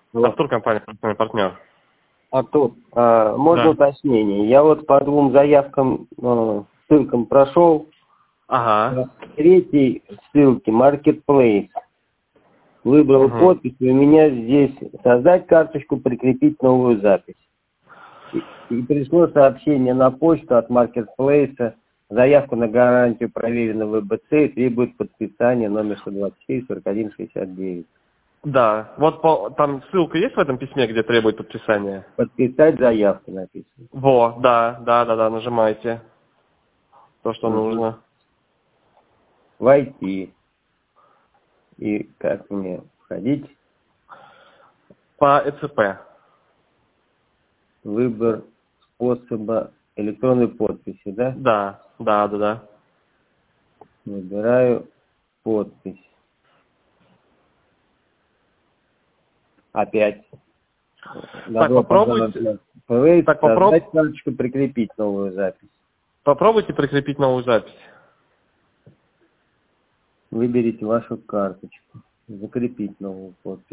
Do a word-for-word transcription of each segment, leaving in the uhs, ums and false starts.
Вот. Артур, компания партнер. Артур, а, можно Да. уточнение? Я вот по двум заявкам, а, ссылкам прошел. Ага. Третьей ссылки Marketplace. Выбрал Угу. подпись, и у меня здесь создать карточку, прикрепить новую запись. И, и пришло сообщение на почту от Marketplace. Заявку на гарантию проверена в ВБЦ и требует подписания номер сто двадцать четыре сорок один шестьдесят девять. Да. Вот по, там ссылка есть в этом письме, где требует подписания? Подписать заявку написано. Во, да, да, да, да, нажимайте. То, что Угу. нужно. Войти. И как мне входить? По ЭЦП. Выбор способа электронной подписи, да? Да, да, да, да. Выбираю подпись. Опять. Так, попробуйте. Play, Так, попроб... создать карточку, прикрепить новую запись. Попробуйте прикрепить новую запись. Выберите вашу карточку. Закрепить новую подпись.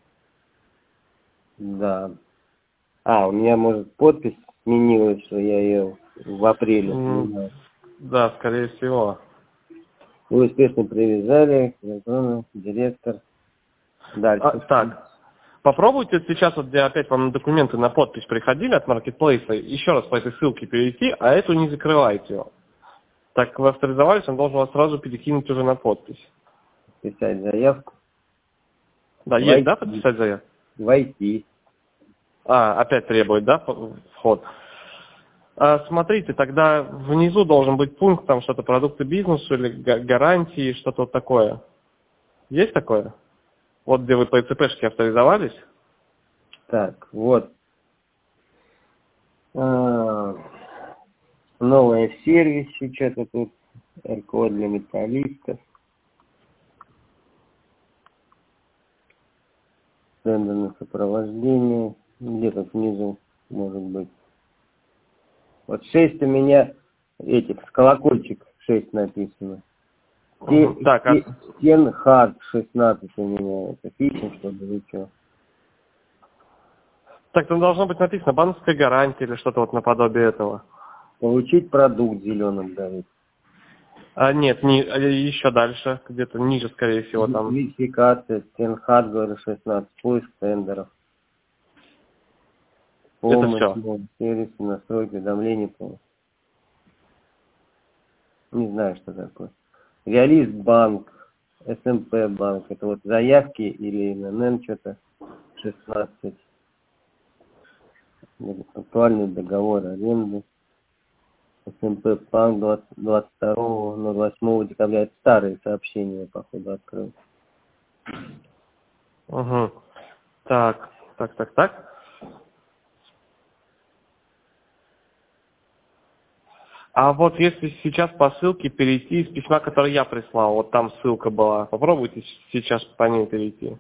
Да. А, у меня, может, подпись сменилась, что я ее в апреле сменил. Да, скорее всего. Вы успешно привязали, директор. Дальше. А, так, попробуйте сейчас, вот где опять вам документы на подпись приходили от Marketplace, еще раз по этой ссылке перейти, а эту не закрывайте его. Так вы авторизовались, он должен вас сразу перекинуть уже на подпись. Писать заявку. Да, Войти. есть, да, подписать заявку? Войти. А, опять требует, да, вход? А, смотрите, тогда внизу должен быть пункт, там что-то продукты бизнесу или гарантии, что-то вот такое. Есть такое? Вот где вы по ЭЦПшке авторизовались? Так, вот. А, новое в сервисе, что-то тут. эр-код для металлистов. Центр на сопровождение. Где-то внизу, может быть. Вот шесть у меня этих, с колокольчик шесть написано. Угу. Так, а... Стенхард шестнадцать у меня. Это фишинг, что ли, или что? Так, там должно быть написано банковская гарантия или что-то вот наподобие этого. Получить продукт зеленым дарит. А, нет, не, еще дальше, где-то ниже, скорее всего, там. Верификация, Стенхард, говорю, шестнадцать, поиск тендеров. Помощь, Это все. сервис, настройки, уведомления, помощь. Не знаю, что такое. Реалист банк, эс эм пэ банк, это вот заявки или эн эн эн что-то шестнадцать. Актуальный договор аренды. эс эм пэ банк двадцать второго, ну, восьмого декабря. Это старые сообщения, походу, открыл. Угу. Так, так, так, так. А вот если сейчас по ссылке перейти из письма, которое я прислал, вот там ссылка была, попробуйте сейчас по ней перейти.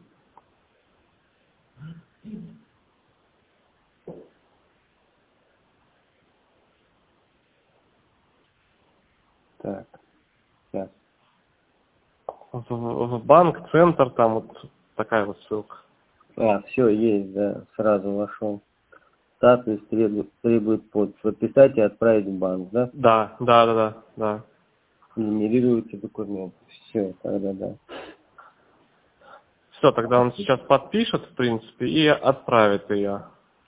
Так, сейчас. В, в банк, центр, там вот такая вот ссылка. А, все, есть, да, сразу вошел. Статус требует, требует подпись. Подписать и отправить в банк, да? Да, да, да, да, да. Генерируйте документ. Все, тогда да. Все, тогда он сейчас подпишет, в принципе, и отправит ее.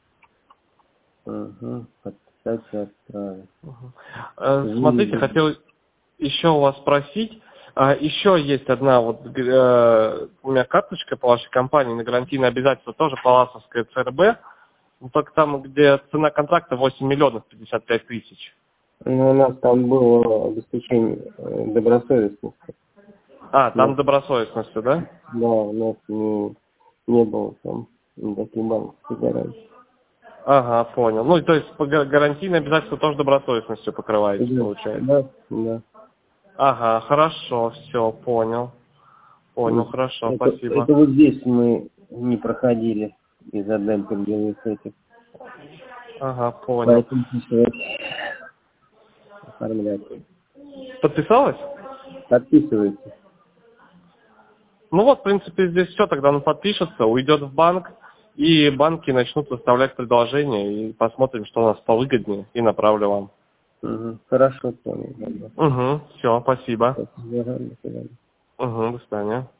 Угу. Подписать и отправить. Угу. Смотрите, хотел еще у вас спросить. Еще есть одна вот э, у меня карточка по вашей компании на гарантийное обязательство, тоже Паласовская ЦРБ. Но только там, где цена контракта восемь миллионов пятьдесят пять тысяч. Ну, у нас там было обеспечение э, добросовестности. А, там добросовестностью, да? Да, у нас не, не было там никаких банковских гарантий. Ага, понял. Ну, то есть по га- гарантийное обязательство тоже добросовестностью покрываете, Да, получается? да, да. Ага, хорошо, все, понял. Понял, хорошо, Это, спасибо. это вот здесь мы не проходили из-за демпинговых этих. Ага, понял. Поэтому пришлось оформлять. Подписалась? Подписывайте. Ну вот, в принципе, здесь все, тогда он подпишется, уйдет в банк, и банки начнут выставлять предложения, и посмотрим, что у нас повыгоднее, и направлю вам. Угу. Хорошо, понял. Угу, все, спасибо. Спасибо. До свидания. Угу, до свидания.